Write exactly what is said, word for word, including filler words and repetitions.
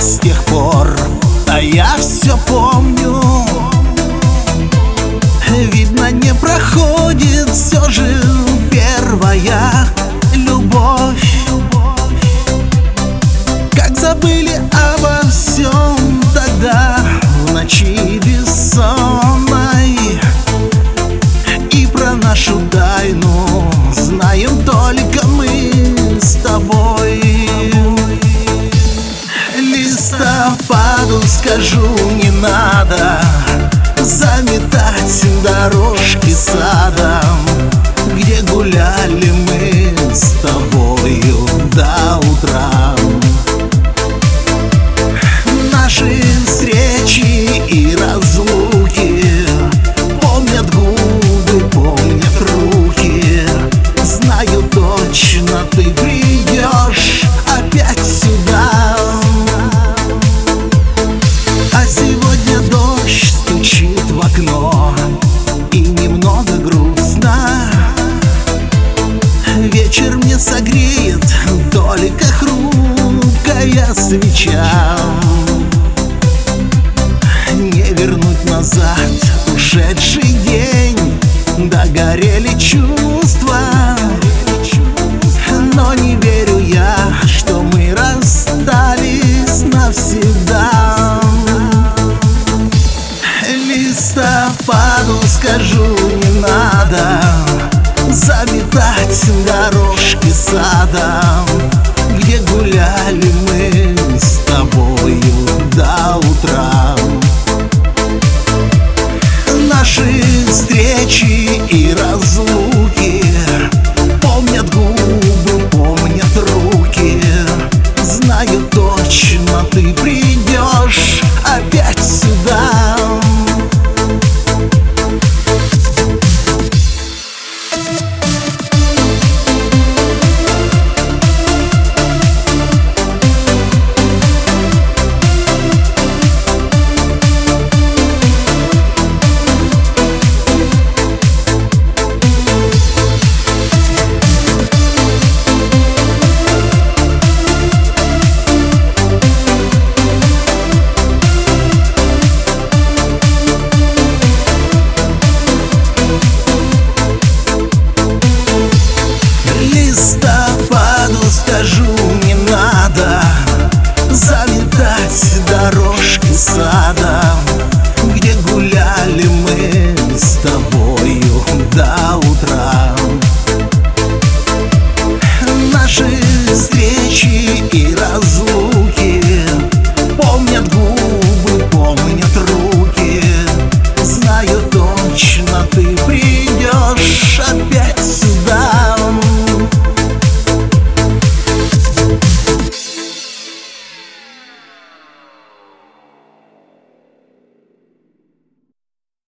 с тех пор, а я все помню. Видно, не проходит все же первая любовь. Как забыли обо всем тогда в ночи бессонной, и про нашу тайну знаем только мы с тобой. Листопаду скажу, не надо заметать дорожки садом, где гуляли мы с тобою до утра. Наши встречи и разлуки помнят губы, помнят руки. Знаю точно, ты придешь опять сюда. А сегодня дождь стучит в окно, и немного грустно. Вечер мне согреет только хрупкая свеча. Не вернуть назад ушедший день, догорели чувства. Но не верю я, что мы расстались навсегда. Листопаду скажу, не надо заметать дорожки садом, где гуляли мы